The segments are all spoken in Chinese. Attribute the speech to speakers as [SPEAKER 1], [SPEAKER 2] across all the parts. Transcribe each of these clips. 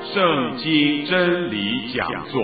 [SPEAKER 1] 圣经真理讲座。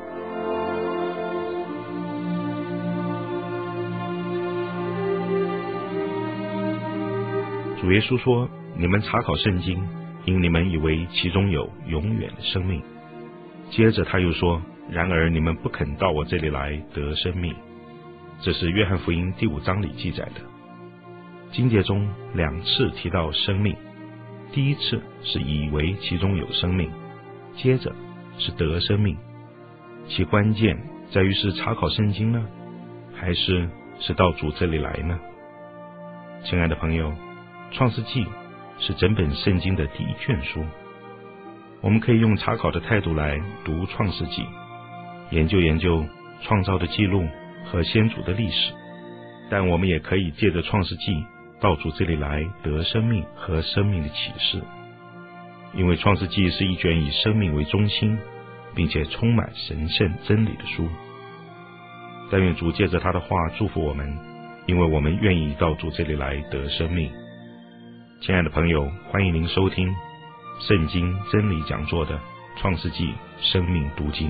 [SPEAKER 2] 主耶稣说：“你们查考圣经，因你们以为其中有永远的生命。”接着他又说：“然而你们不肯到我这里来得生命。”这是约翰福音第5章里记载的。经节中2次提到生命，第一次是以为其中有生命，接着是得生命。其关键在于是查考圣经呢，还是到主这里来呢？亲爱的朋友，创世纪是整本圣经的第一卷书，我们可以用查考的态度来读创世纪，研究创造的记录和先祖的历史，但我们也可以借着创世纪到主这里来得生命和生命的启示。因为创世纪是一卷以生命为中心，并且充满神圣真理的书。但愿主借着他的话祝福我们，因为我们愿意到主这里来得生命。亲爱的朋友，欢迎您收听圣经真理讲座的创世纪生命读经。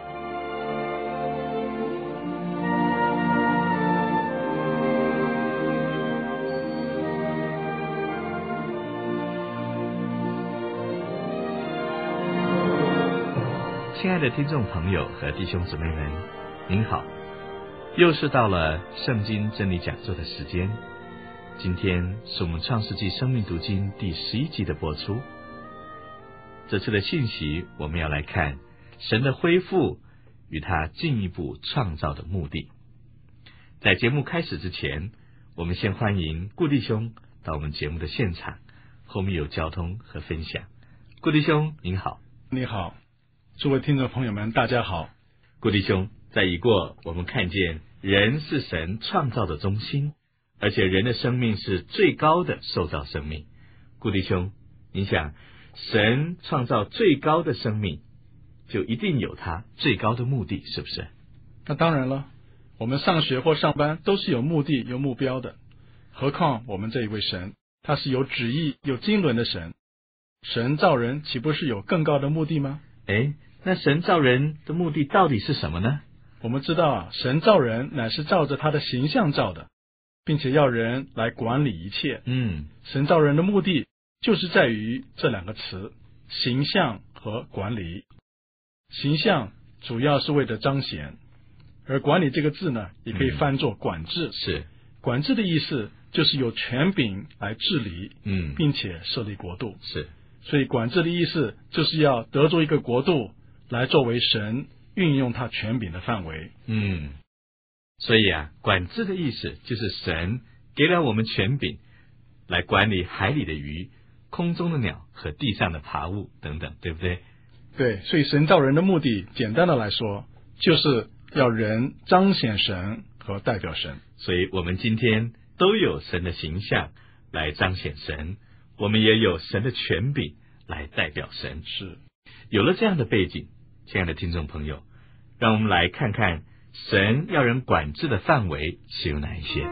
[SPEAKER 3] 亲爱的听众朋友和弟兄姊妹们，您好，又是到了圣经真理讲座的时间。今天是我们创世纪生命读经第11集的播出。这次的信息我们要来看神的恢复与他进一步创造的目的。在节目开始之前，我们先欢迎顾弟兄到我们节目的现场，后面有交通和分享。顾弟兄您好。
[SPEAKER 4] 你好，诸位听众朋友们大家好。
[SPEAKER 3] 顾弟兄，在已过我们看见人是神创造的中心，而且人的生命是最高的受造生命。顾弟兄，你想神创造最高的生命，就一定有他最高的目的，是不是？
[SPEAKER 4] 那当然了，我们上学或上班都是有目的有目标的，何况我们这一位神，他是有旨意有经纶的神。神造人岂不是有更高的目的吗？
[SPEAKER 3] 那神造人的目的到底是什么呢？
[SPEAKER 4] 我们知道神造人乃是照着他的形象造的，并且要人来管理一切。神造人的目的就是在于这2个词，形象和管理。形象主要是为了彰显，而管理这个字呢，也可以翻作管制。
[SPEAKER 3] 是，
[SPEAKER 4] 管制的意思就是有权柄来治理，并且设立国度。
[SPEAKER 3] 是，
[SPEAKER 4] 所以管制的意思就是要得着一个国度来作为神运用他权柄的范围。
[SPEAKER 3] 所以管制的意思就是神给了我们权柄来管理海里的鱼、空中的鸟和地上的爬物等等，对不对？
[SPEAKER 4] 对，所以神造人的目的简单的来说，就是要人彰显神和代表神。
[SPEAKER 3] 所以我们今天都有神的形象来彰显神，我们也有神的权柄来代表神。
[SPEAKER 4] 是，
[SPEAKER 3] 有了这样的背景，亲爱的听众朋友，让我们来看看神要人管制的范围是有哪一些。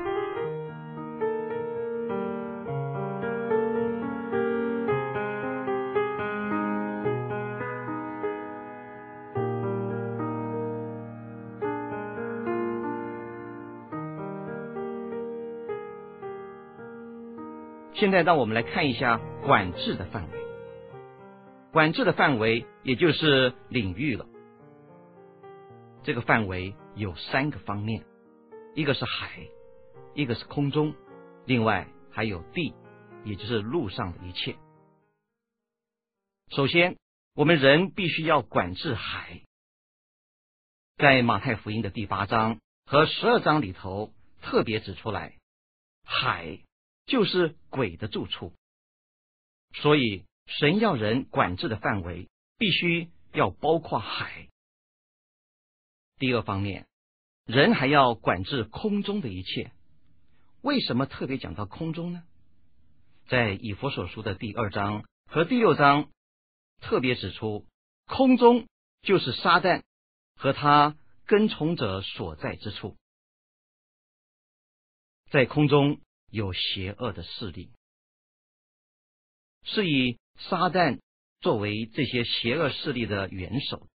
[SPEAKER 5] 现在让我们来看一下管制的范围。管制的范围也就是领域了。这个范围有3个方面，一个是海，一个是空中，另外还有地，也就是路上的一切。首先，我们人必须要管制海。在马太福音的第8章和12章里头特别指出来，海就是鬼的住处。所以神要人管制的范围必须要包括海。第2方面，人还要管制空中的一切。为什么特别讲到空中呢？在以弗所书的第2章和第6章特别指出，空中就是撒旦和他跟从者所在之处。在空中有邪恶的势力，是以撒旦作为这些邪恶势力的元首。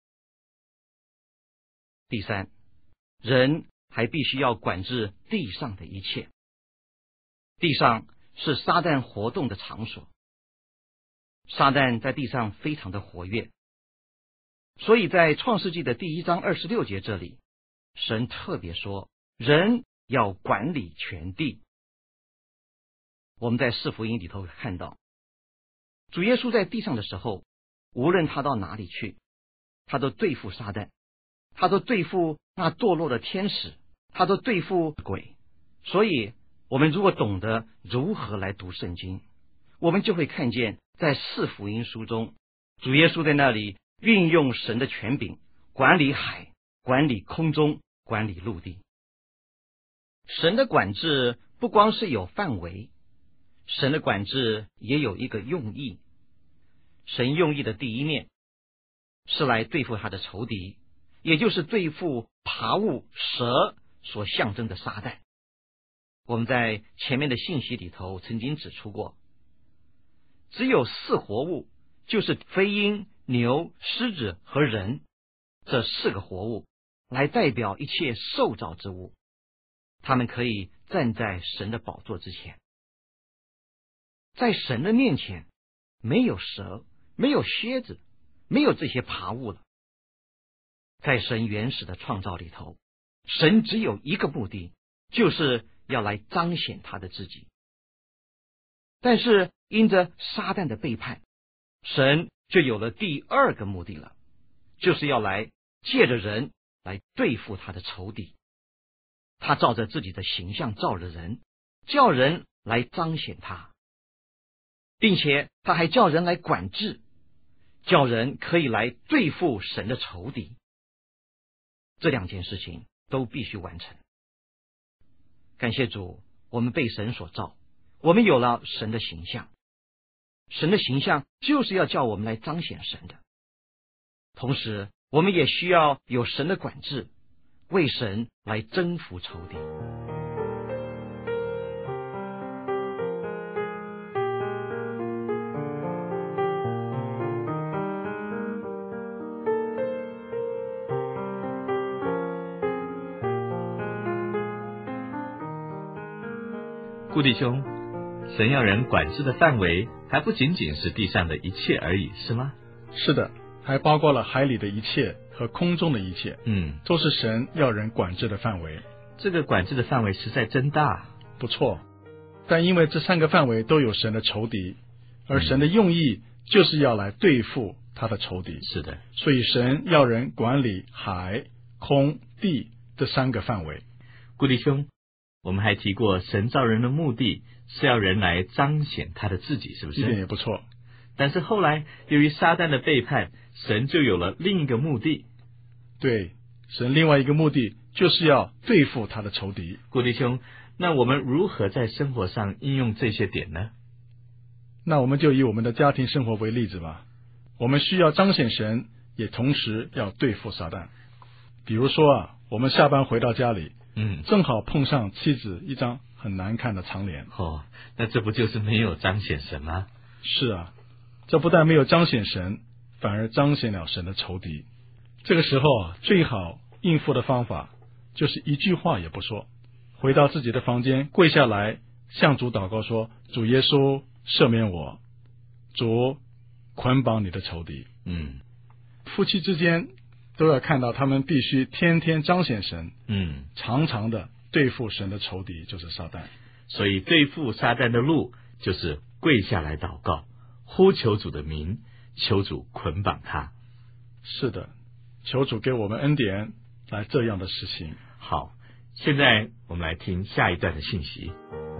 [SPEAKER 5] 第三，人还必须要管制地上的一切。地上是撒旦活动的场所，撒旦在地上非常的活跃，所以在创世纪的第1章26节这里，神特别说人要管理全地。我们在四福音里头看到，主耶稣在地上的时候，无论他到哪里去，他都对付撒旦，他都对付那堕落的天使，他都对付鬼。所以我们如果懂得如何来读圣经，我们就会看见在四福音书中，主耶稣在那里运用神的权柄，管理海，管理空中，管理陆地。神的管制不光是有范围，神的管制也有一个用意。神用意的第一面是来对付他的仇敌，也就是对付爬物蛇所象征的撒旦。我们在前面的信息里头曾经指出过，只有4活物，就是飞鹰、牛、狮子和人，这4个活物来代表一切受造之物，他们可以站在神的宝座之前。在神的面前，没有蛇，没有蝎子，没有这些爬物了。在神原始的创造里头，神只有一个目的，就是要来彰显他的自己。但是因着撒旦的背叛，神就有了第2个目的了，就是要来借着人来对付他的仇敌。他照着自己的形象造了人，叫人来彰显他，并且他还叫人来管制，叫人可以来对付神的仇敌。这2件事情都必须完成。感谢主，我们被神所造，我们有了神的形象。神的形象就是要叫我们来彰显神的，同时我们也需要有神的管制，为神来征服仇敌。
[SPEAKER 3] 顾弟兄，神要人管制的范围还不仅仅是地上的一切而已，是吗？
[SPEAKER 4] 是的，还包括了海里的一切和空中的一切，都是神要人管制的范围。
[SPEAKER 3] 这个管制的范围实在真大。
[SPEAKER 4] 不错，但因为这3个范围都有神的仇敌，而神的用意就是要来对付他的仇敌。
[SPEAKER 3] 是的，
[SPEAKER 4] 所以神要人管理海、空、地这3个范围。
[SPEAKER 3] 顾弟兄，我们还提过神造人的目的是要人来彰显他的自己，是不是？
[SPEAKER 4] 一点也不错。
[SPEAKER 3] 但是后来由于撒旦的背叛，神就有了另一个目的。
[SPEAKER 4] 对，神另外一个目的就是要对付他的仇敌。
[SPEAKER 3] 顾弟兄，那我们如何在生活上应用这些点呢？
[SPEAKER 4] 那我们就以我们的家庭生活为例子吧。我们需要彰显神，也同时要对付撒旦。比如说我们下班回到家里，正好碰上妻子一张很难看的长脸。
[SPEAKER 3] 那这不就是没有彰显神吗？
[SPEAKER 4] 是啊，这不但没有彰显神，反而彰显了神的仇敌。这个时候最好应付的方法就是一句话也不说，回到自己的房间，跪下来向主祷告说：主耶稣赦免我，主捆绑你的仇敌。夫妻之间都要看到他们必须天天彰显神，常常的对付神的仇敌，就是撒旦。
[SPEAKER 3] 所以对付撒旦的路就是跪下来祷告，呼求主的名，求主捆绑他。
[SPEAKER 4] 是的，求主给我们恩典来这样的实行。
[SPEAKER 3] 好，现在我们来听下一段的信息。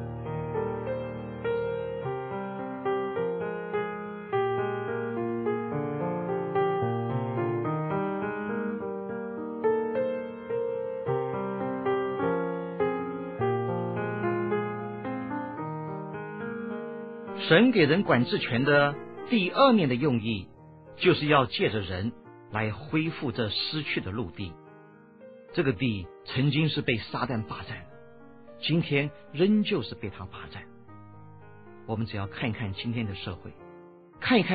[SPEAKER 5] 神给人管制权的第2面的用意，就是要借着人来恢复这失去的陆地。这个地曾经是被撒旦霸占，今天仍旧是被他霸占。我们只要看一看今天的社会，看一看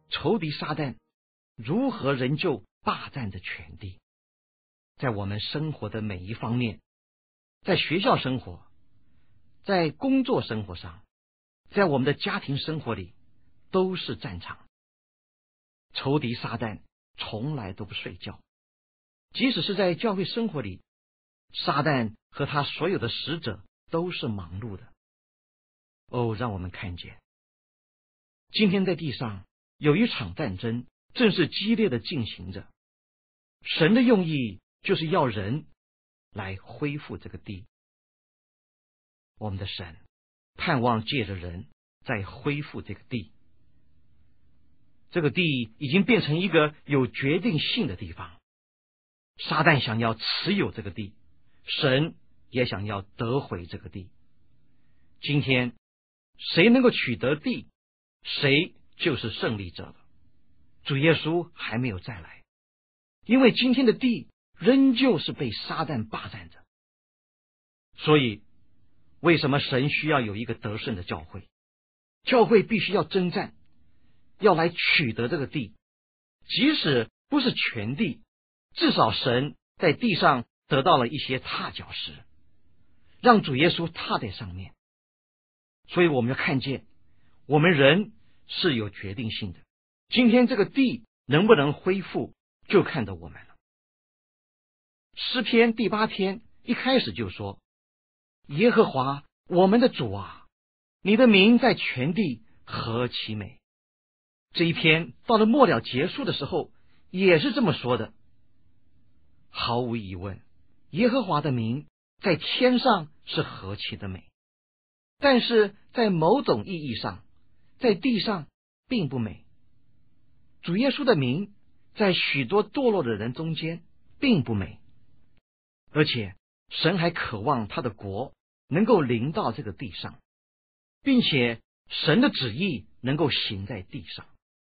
[SPEAKER 5] 仇敌撒旦如何仍旧霸占着全地。在我们生活的每一方面，在学校生活，在工作生活上，在我们的家庭生活里，都是战场。仇敌撒旦从来都不睡觉，即使是在教会生活里，撒旦和他所有的使者都是忙碌的。让我们看见，今天在地上有一场战争正是激烈的进行着。神的用意就是要人来恢复这个地。我们的神盼望借着人再恢复这个地。这个地已经变成一个有决定性的地方，撒旦想要持有这个地，神也想要得回这个地。今天谁能够取得地，谁就是胜利者了。主耶稣还没有再来，因为今天的地仍旧是被撒旦霸占着。所以为什么神需要有一个得胜的教会？教会必须要征战，要来取得这个地，即使不是全地，至少神在地上得到了一些踏脚石，让主耶稣踏在上面。所以我们要看见，我们人是有决定性的。今天这个地能不能恢复，就看到我们了。诗篇第8篇一开始就说：耶和华我们的主啊，你的名在全地何其美。这一篇到了末了结束的时候也是这么说的。毫无疑问，耶和华的名在天上是何其的美，但是在某种意义上，在地上并不美。主耶稣的名在许多堕落的人中间并不美，而且神还渴望他的国能够临到这个地上，并且神的旨意能够行在地上。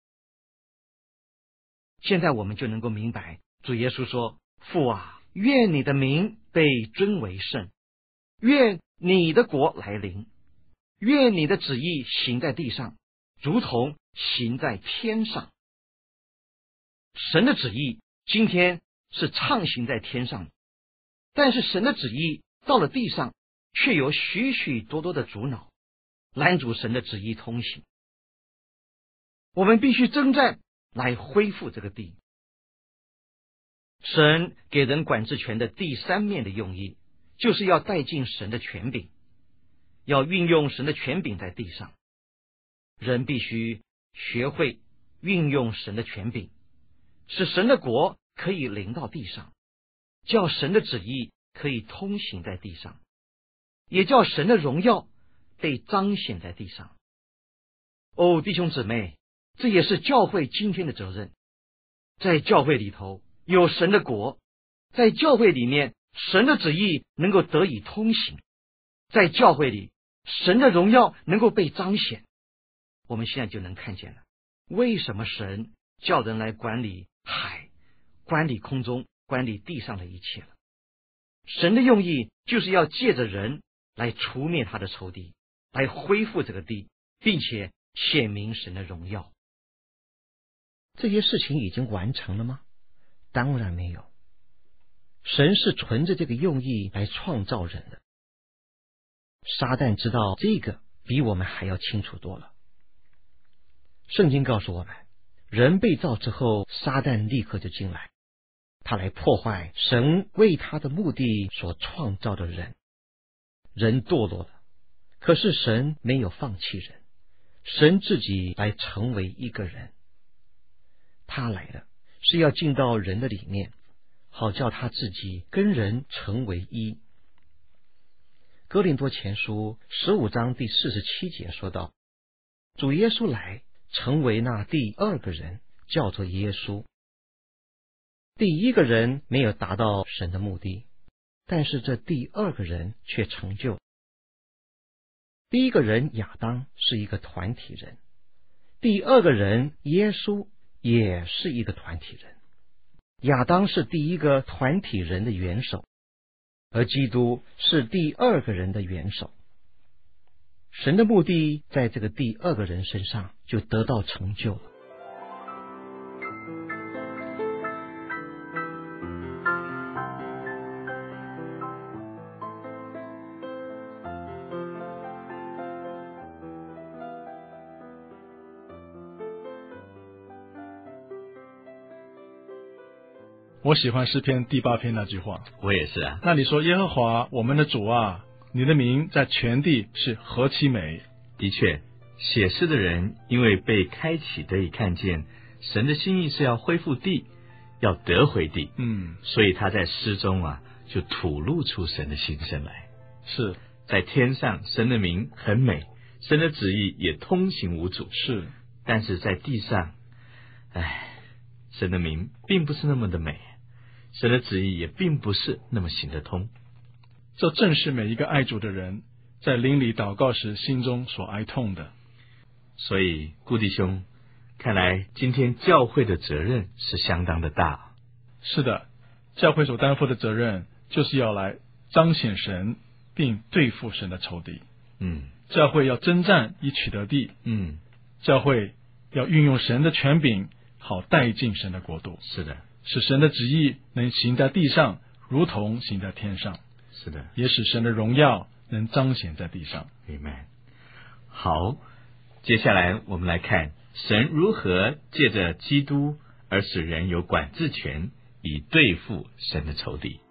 [SPEAKER 5] 现在我们就能够明白，主耶稣说：父啊，愿你的名被尊为圣，愿你的国来临，愿你的旨意行在地上，如同行在天上。神的旨意今天是畅行在天上，但是神的旨意到了地上，却有许许多多的阻挠，拦阻神的旨意通行。我们必须征战来恢复这个地。神给人管制权的第3面的用意，就是要带进神的权柄，要运用神的权柄在地上。人必须学会运用神的权柄，使神的国可以临到地上，叫神的旨意可以通行在地上，也叫神的荣耀被彰显在地上。弟兄姊妹，这也是教会今天的责任。在教会里头有神的国，在教会里面神的旨意能够得以通行，在教会里神的荣耀能够被彰显。我们现在就能看见了，为什么神叫人来管理海，管理空中，管理地上的一切了。神的用意就是要借着人来除灭他的仇敌，来恢复这个地，并且显明神的荣耀。
[SPEAKER 6] 这些事情已经完成了吗？当然没有。神是存着这个用意来创造人的。撒旦知道这个比我们还要清楚多了。圣经告诉我们，人被造之后，撒旦立刻就进来，他来破坏神为他的目的所创造的人。人堕落了，可是神没有放弃人，神自己来成为一个人。他来了，是要进到人的里面，好叫他自己跟人成为一。哥林多前书15章第47节说道，主耶稣来成为那第2个人，叫做耶稣。第1个人没有达到神的目的，但是这第2个人却成就。第1个人亚当是一个团体人，第2个人耶稣也是一个团体人。亚当是第1个团体人的元首，而基督是第2个人的元首。神的目的在这个第2个人身上就得到成就了。
[SPEAKER 4] 我喜欢诗篇第8篇那句话。
[SPEAKER 3] 我也是啊。
[SPEAKER 4] 那里说，耶和华我们的主啊，你的名在全地是何其美。
[SPEAKER 3] 的确，写诗的人因为被开启得以看见神的心意是要恢复地，要得回地，所以他在诗中啊就吐露出神的心声来。
[SPEAKER 4] 是
[SPEAKER 3] 在天上神的名很美，神的旨意也通行无阻，
[SPEAKER 4] 是，
[SPEAKER 3] 但是在地上，神的名并不是那么的美，神的旨意也并不是那么行得通。
[SPEAKER 4] 这正是每一个爱主的人在灵里祷告时心中所哀痛的。
[SPEAKER 3] 所以顾弟兄，看来今天教会的责任是相当的大。
[SPEAKER 4] 是的，教会所担负的责任就是要来彰显神，并对付神的仇敌。教会要征战以取得地。教会要运用神的权柄，好带进神的国度。
[SPEAKER 3] 是的，
[SPEAKER 4] 使神的旨意能行在地上，如同行在天上。
[SPEAKER 3] 是的，
[SPEAKER 4] 也使神的荣耀能彰显在地上。
[SPEAKER 3] Amen。好，接下来我们来看神如何借着基督而使人有管制权，以对付神的仇敌。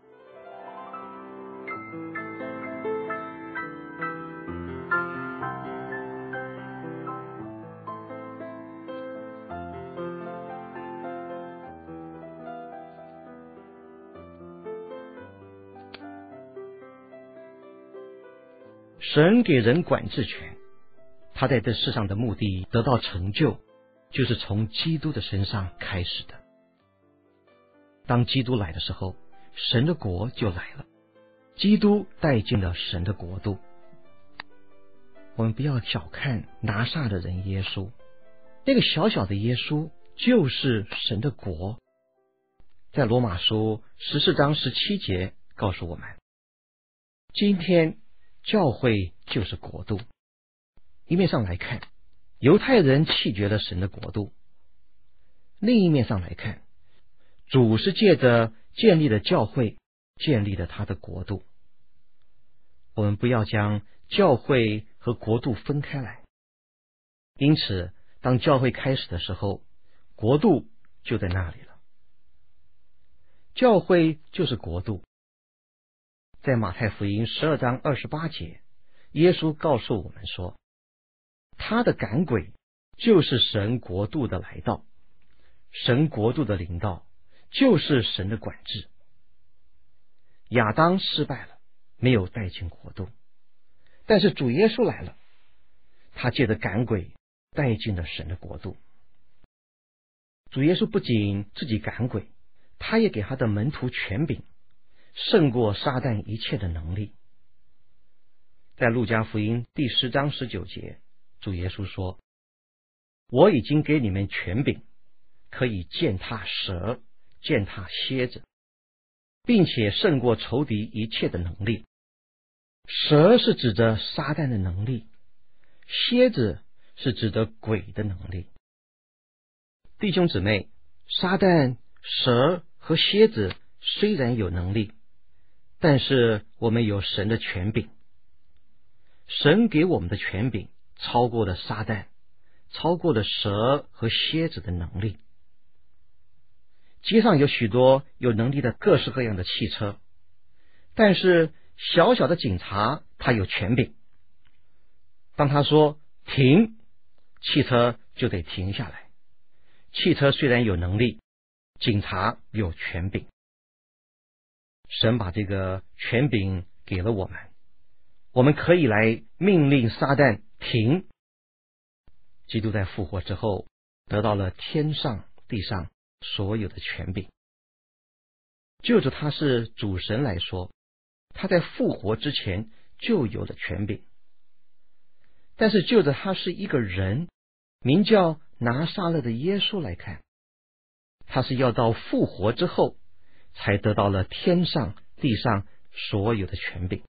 [SPEAKER 6] 神给人管制权，他在这世上的目的得到成就，就是从基督的身上开始的。当基督来的时候，神的国就来了，基督带进了神的国度。我们不要小看拿撒勒人耶稣，那个小小的耶稣就是神的国。在罗马书14章17节告诉我们，今天教会就是国度。一面上来看，犹太人弃绝了神的国度；另一面上来看，主是借着建立了教会，建立了他的国度。我们不要将教会和国度分开来。因此，当教会开始的时候，国度就在那里了。教会就是国度。在马太福音12章28节，耶稣告诉我们说，他的赶鬼就是神国度的来到，神国度的临到就是神的管制。亚当失败了，没有带进国度，但是主耶稣来了，他借着赶鬼带进了神的国度。主耶稣不仅自己赶鬼，他也给他的门徒权柄，胜过撒旦一切的能力。在路加福音第10章19节，主耶稣说，我已经给你们权柄，可以践踏蛇，践踏蝎子，并且胜过仇敌一切的能力。蛇是指着撒旦的能力，蝎子是指着鬼的能力。弟兄姊妹，撒旦、蛇和蝎子虽然有能力，但是我们有神的权柄。神给我们的权柄超过了撒旦，超过了蛇和蝎子的能力。街上有许多有能力的各式各样的汽车，但是小小的警察他有权柄。当他说停，汽车就得停下来。汽车虽然有能力，警察有权柄。神把这个权柄给了我们，我们可以来命令撒旦停。基督在复活之后得到了天上地上所有的权柄。就着他是主神来说，他在复活之前就有了权柄。但是就着他是一个人，名叫拿撒勒的耶稣来看，他是要到复活之后才得到了天上地上所有的权柄。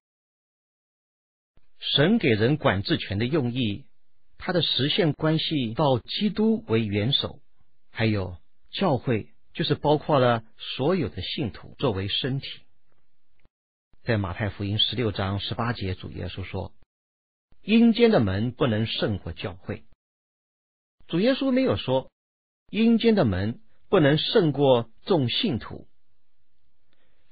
[SPEAKER 6] 神给人管制权的用意，它的实现关系到基督为元首，还有教会，就是包括了所有的信徒作为身体。在马太福音16章18节，主耶稣说，阴间的门不能胜过教会。主耶稣没有说阴间的门不能胜过众信徒，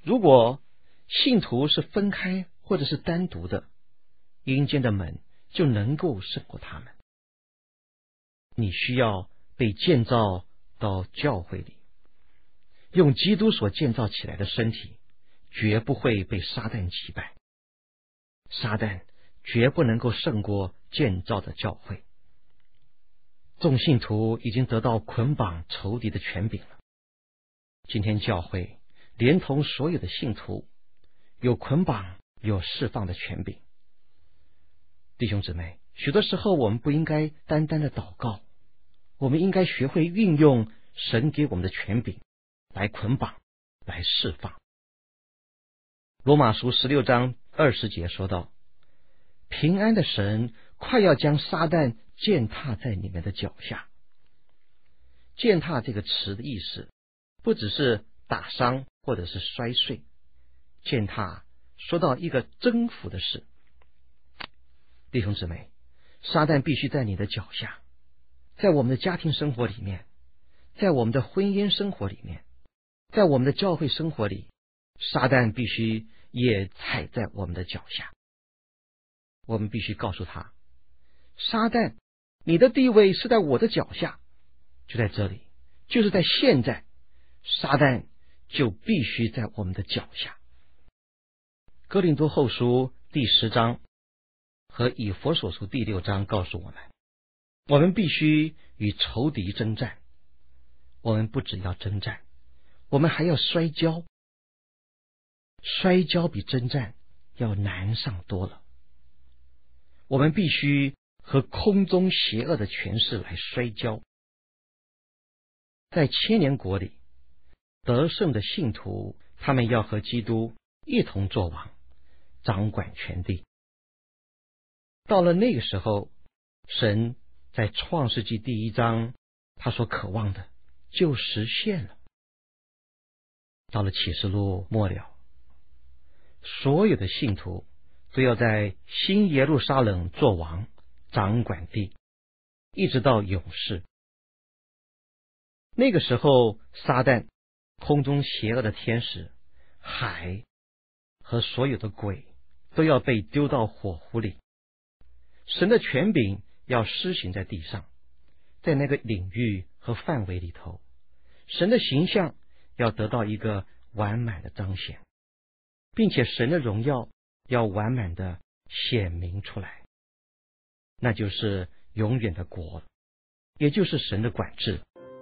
[SPEAKER 6] 如果信徒是分开或者是单独的，阴间的门就能够胜过他们。你需要被建造到教会里，用基督所建造起来的身体，绝不会被撒旦击败。撒旦绝不能够胜过建造的教会。众信徒已经得到捆绑仇敌的权柄了。今天教会连同所有的信徒，有捆绑有释放的权柄。弟兄姊妹，许多时候我们不应该单单的祷告，我们应该学会运用神给我们的权柄来捆绑，来释放。罗马书16章20节说道，平安的神快要将撒旦践踏在你们的脚下。践踏这个词的意思不只是打伤或者是摔碎，践踏说到一个征服的事。弟兄姊妹，撒旦必须在你的脚下，在我们的家庭生活里面，在我们的婚姻生活里面，在我们的教会生活里，撒旦必须也踩在我们的脚下。我们必须告诉他，撒旦，你的地位是在我的脚下，就在这里，就是在现在，撒旦就必须在我们的脚下。哥林多后书第10章和以弗所书第6章告诉我们必须与仇敌征战。我们不只要征战，我们还要摔跤。摔跤比征战要难上多了。我们必须和空中邪恶的权势来摔跤。在千年国里，得胜的信徒，他们要和基督一同作王，掌管全地。到了那个时候，神在创世纪第1章他所渴望的就实现了。到了启示录末了，所有的信徒都要在新耶路撒冷作王，掌管地，一直到永世。那个时候，撒旦、空中邪恶的天使、海和所有的鬼都要被丢到火湖里。神的权柄要施行在地上，在那个领域和范围里头，神的形象要得到一个完满的彰显，并且神的荣耀要完满的显明出来，那就是永远的国，也就是神的管制。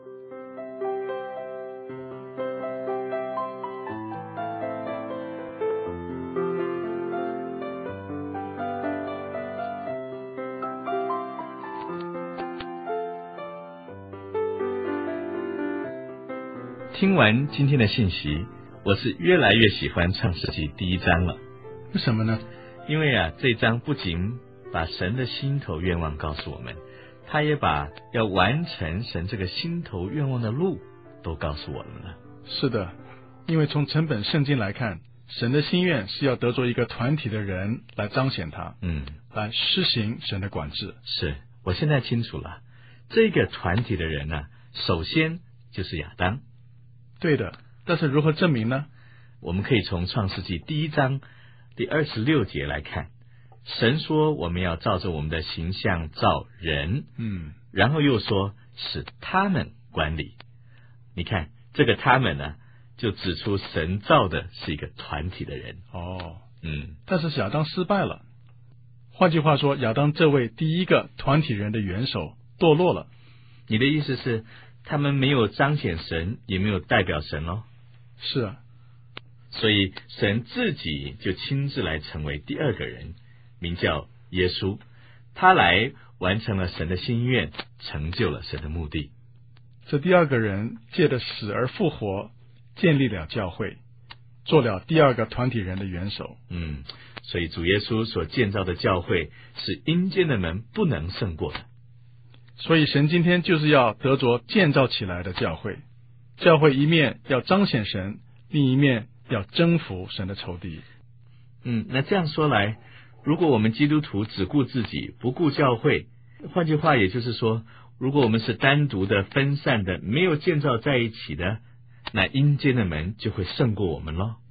[SPEAKER 3] 听完今天的信息，我是越来越喜欢创世纪第1章了。
[SPEAKER 4] 为什么呢？
[SPEAKER 3] 因为这章不仅把神的心头愿望告诉我们，他也把要完成神这个心头愿望的路都告诉我们了。
[SPEAKER 4] 是的，因为从整本圣经来看，神的心愿是要得着一个团体的人来彰显他，来施行神的管制。
[SPEAKER 3] 是，我现在清楚了，这个团体的人呢，首先就是亚当。
[SPEAKER 4] 对的，但是如何证明呢？
[SPEAKER 3] 我们可以从创世纪第1章第26节来看，神说我们要照着我们的形象造人，然后又说使他们管理。你看这个他们呢，就指出神造的是一个团体的人。
[SPEAKER 4] 但是亚当失败了。换句话说，亚当这位第一个团体人的元首堕落了。
[SPEAKER 3] 你的意思是他们没有彰显神，也没有代表神咯？
[SPEAKER 4] 是啊，
[SPEAKER 3] 所以神自己就亲自来成为第2个人，名叫耶稣，他来完成了神的心愿，成就了神的目的。
[SPEAKER 4] 这第2个人借着死而复活，建立了教会，做了第2个团体人的元首。
[SPEAKER 3] 所以主耶稣所建造的教会是阴间的门不能胜过的。
[SPEAKER 4] 所以神今天就是要得着建造起来的教会，教会一面要彰显神，另一面要征服神的仇敌。
[SPEAKER 3] 那这样说来，如果我们基督徒只顾自己，不顾教会，换句话也就是说，如果我们是单独的、分散的，没有建造在一起的，那阴间的门就会胜过我们咯。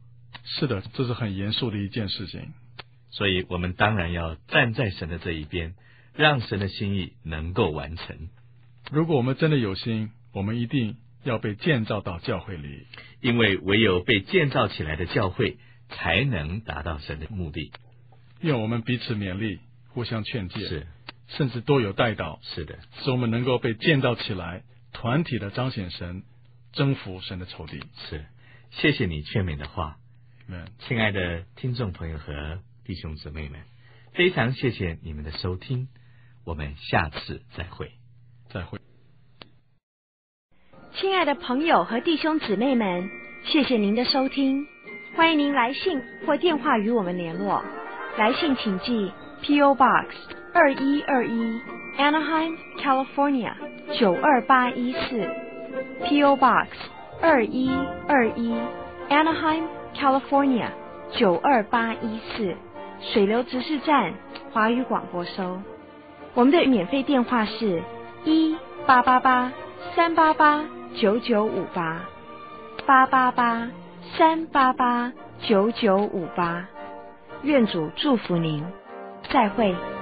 [SPEAKER 4] 是的，这是很严肃的一件事情。
[SPEAKER 3] 所以我们当然要站在神的这一边，让神的心意能够完成。
[SPEAKER 4] 如果我们真的有心，我们一定要被建造到教会里，
[SPEAKER 3] 因为唯有被建造起来的教会才能达到神的目的。
[SPEAKER 4] 愿我们彼此勉励，互相劝诫，
[SPEAKER 3] 是，
[SPEAKER 4] 甚至多有代祷，
[SPEAKER 3] 是的，
[SPEAKER 4] 使我们能够被建造起来，团体的彰显神，征服神的仇敌。
[SPEAKER 3] 是，谢谢你劝勉的话。亲爱的听众朋友和弟兄姊妹们，非常谢谢你们的收听，我们下次再会。
[SPEAKER 4] 再会。
[SPEAKER 7] 亲爱的朋友和弟兄姊妹们，谢谢您的收听，欢迎您来信或电话与我们联络。来信请寄 P.O. Box 2121 Anaheim, California 92814 P.O. Box 2121 Anaheim, California 92814水流执事站华语广播收。我们的免费电话是1-888-388-9958 888-388-9958。愿主祝福您，再会。